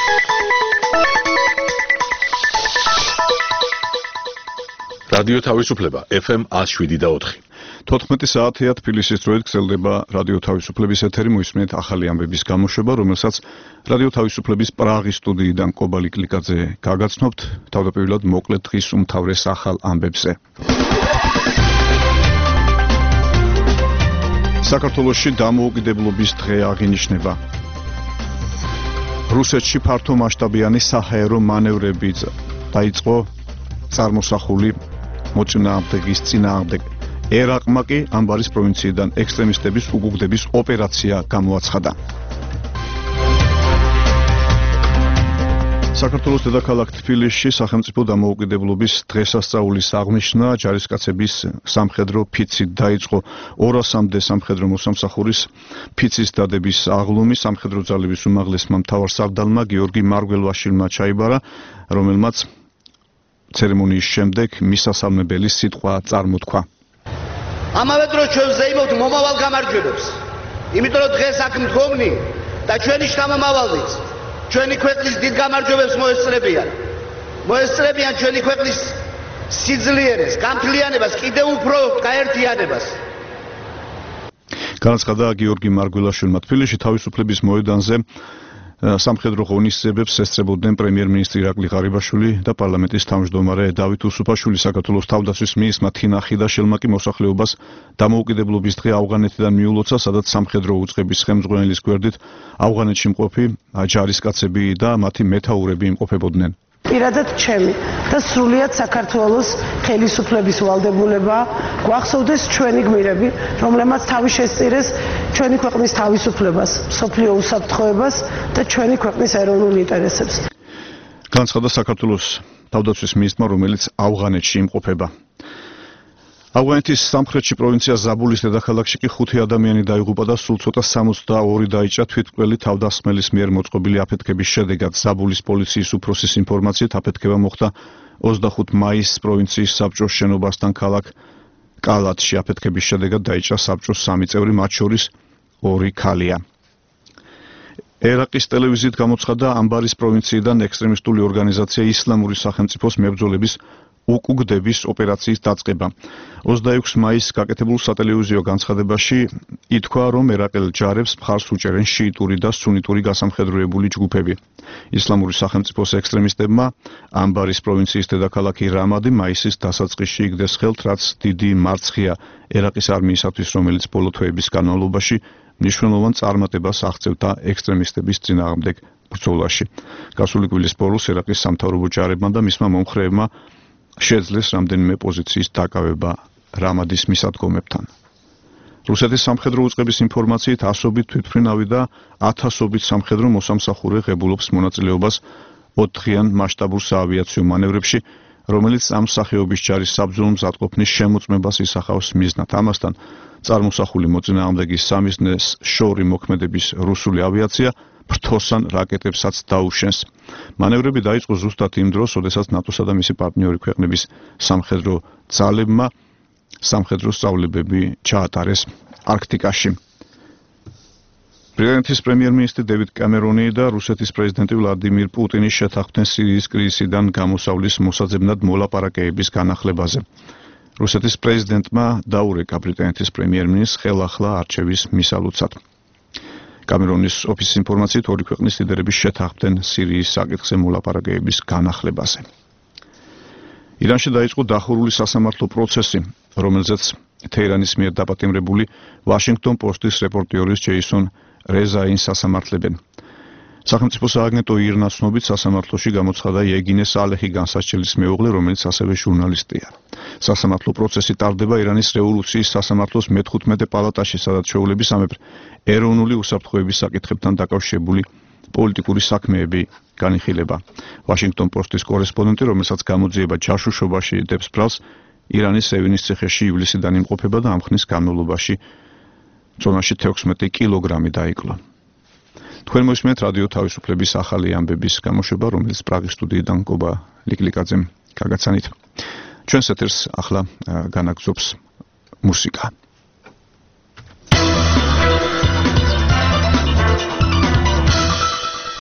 რადიო თავისუფლება FM 107.4. 14 საათია თბილისის დროით გრძელდება რადიო თავისუფლების ეთერი, მოისმენთ ახალი ამბების გამოშვება, რომელსაც რადიო თავისუფლების პრაღის სტუდიიდან კობა ლიკლიკაძე გაგაცნობთ, თავდაპირველად მოკლედ დღის უმთავრეს ახალ ამბებზე. საქართველოში დამოუკიდებლობის დღე აღინიშნება. რუსეთში ფართო მასშტაბიანი საჰაერო მანევრები დაიწყო წარმოსახული მოწინააღმდეგის წინააღმდეგ. ერაყმა კი ამბარის პროვინციიდან ექსტრემისტების უგუგდების ოპერაცია გამოაცხადა. საქართველოს დედაქალაქ თბილისში სახელმწიფო დამოუკიდებლობის დღესასწაულის აღნიშვნა ჯარისკაცების სამხედრო ფიცით დაიწყო. 200-მდე სამხედრო მოსამსახურის ფიცის დადების აღლუმი სამხედრო ძალების უმაღლესმა მთავარსარდალმა გიორგი მარგველვაშვილმა ჩაიბარა, რომელმაც ცერემონიის შემდეგ მისასალმებელი სიტყვა წარმოთქვა. ამავე დროს ჩვენ ვზეიმობთ მომავალ გამარჯვებებს. იმიტომ რომ დღეს აქ მდგომნი და ჩვენი შთამომავალიც ჩვენი ქვეყნის დიდ გამარჯვებებს მოესწრებიან. მოესწრებიან ჩვენი ქვეყნის სიძლიერეს, გამთლიანებას, კიდევ უფრო გაერთიანებას. განაცხადა გიორგი მარგველაშვილმა. თბილისში თავისუფლების მოედანზე სამხედრო ღონისძიებებს ესწრებოდნენ პრემიერ-მინისტრი ირაკლი ღარიბაშვილი და პარლამენტის თავმჯდომარე დავით უსუფაშვილი. საქართველოს თავდაცვის მინისტრმა თინა ხიდაშელმა კი მოსახლეობას დამოუკიდებლობის დღე ავღანეთიდან მიულოცა, სადაც სამხედრო უწყების ხელმძღვანელის გვერდით ავღანეთში მყოფი ჯარისკაცები და მათი მეთაურები იმყოფებოდნენ. პირადად ჩემი და სრულიად საქართველოს ხელისუფლების ვალდებულება გვახსოვდეს ჩვენი გმირები, რომლებმაც თავი შესწირეს ჩვენი ქვეყნის თავისუფლებას, მსოფლიო უსაფრთხოებას და ჩვენი ქვეყნის ეროვნულ ინტერესებს. განაცხადა საქართველოს თავდაცვის მინისტრმა, რომელიც ავღანეთში იმყოფება. ავღანეთის სამხრეთში პროვინცია ზაბულის დედაქალაქში კი 5 ადამიანი დაიღუპა და სულ ცოტა 62 დაიჭრა თვითმკვლელი თავდასხმელის მიერ მოწყობილი აფეთქების შედეგად. ზაბულის პოლიციის უფროსის ინფორმაციით აფეთქება მოხდა 25 მაისს პროვინციის საბჭოს შენობასთან ქალაქ კალათში. აფეთქების შედეგად დაიჭრა საბჭოს 3 წევრი, მათ შორის 2 ქალია. ერაყის ტელევიზიით გამოცხადდა ამბარის პროვინციიდან ექსტრემისტული ორგანიზაცია ისლამური სახელმწიფოს მებრძოლების უკუგდების ოპერაციის დაწყება. 26 მაისს გაკეთებულ სატელევიზიო განცხადებაში ითქვა, რომ ერაყელ ჯარებს მხარს უჭერენ შიიტური და სუნიტური გასამხედროებული ჯგუფები. ისლამური სახელმწიფოს ექსტრემისტებმა ამბარის პროვინციის დედაქალაქი რამადი მაისის დასაწყისში იგდეს ხელთ, რაც დიდი მარცხია ერაყის არმიისათვის, რომელიც ბოლო თვეების განმავლობაში მნიშვნელოვან წარმატებას აღწევდა ექსტრემისტების წინააღმდეგ ბრძოლაში. გასული კვირის ბოლოს ერაყის სამთავრობო ჯარებმა და მისმა მომხრეებმა შეძლეს რამდენიმე პოზიციის დაკავება რამადის მისადგომებთან. რუსეთის სამხედრო უწყების ინფორმაციით ასობით თვითმფრინავი და 1000-ობით სამხედრო მოსამსახურე ღებულობს მონაწილეობას 4-დღიან მასშტაბურ საავიაციო მანევრებში, რომელიც ამ სახეობის ჯარის საბრძოლო მზადყოფნის შემოწმებას ისახავს მიზნად. ამასთან წარმოსახული მოწინააღმდეგის სამიზნეს შორი მოქმედების რუსული ავიაცია ფრთოსან რაკეტებსაც დაუშენს. მანევრები დაიწყო ზუსტად იმ დროს, როდესაც ნატოსა და მისი პარტნიორი ქვეყნების სამხედრო ძალებმა სამხედრო სწავლებები ჩაატარეს არქტიკაში. ბრიტანეთის პრემიერ-მინისტრი დევიდ კამერონი და რუსეთის პრეზიდენტი ვლადიმირ პუტინი შეთანხმდნენ სირიის კრიზისიდან გამოსავლის მოსაძებნად მოლაპარაკებების განახლებაზე. რუსეთის პრეზიდენტმა დაურეკა ბრიტანეთის პრემიერ-მინისტრს ხელახლა არჩევის მისალუცად. კამერონის ოფისის ინფორმაციით ორი ქვეყნის ლიდერები შეთანხმდნენ სირიის საკითხზე მოლაპარაკებების განახლებაზე. ირანში დაიწყო დახურული სასამართლო პროცესი, რომელზეც თეირანის მიერ დაპატიმრებული ვაშინგტონ პოსტის რეპორტიორის ჯეისონ რეზაინს სასამართლებენ. სახელმწიფო სააგენტო ირნას ცნობით სასამართლოში გამოცხადა იეგინე სალეჰი განსასჯელის მეუღლე, რომელიც ასევე ჟურნალისტია. სასამართლო პროცესი ტარდება ირანის რევოლუციის სასამართლოს მე-15 პალატაში, სადაც ჩვეულების სამეფო ეროვნული უსაფრთხოების საკითხებთან დაკავშირებული პოლიტიკური საქმეები განიხილება. ვაშინგტონ პოსტის კორესპონდენტი, რომელსაც გამოძიება ჯაშუშობაში დებს ბრალს, ირანის სევინის ციხეში ივლისიდან იმყოფება და ამ ხნის განმავლობაში წონაში 16 კილოგრამი დაიკლო. თქვენ მოისმენთ რადიო თავისუფლების ახალი ამბების გამოშვება, რომელიც პრაღის სტუდიიდან კობა ლიკლიკაძემ გაგაცანით. ჩვენს ეთერს ახლა განაგრძობს მუსიკა.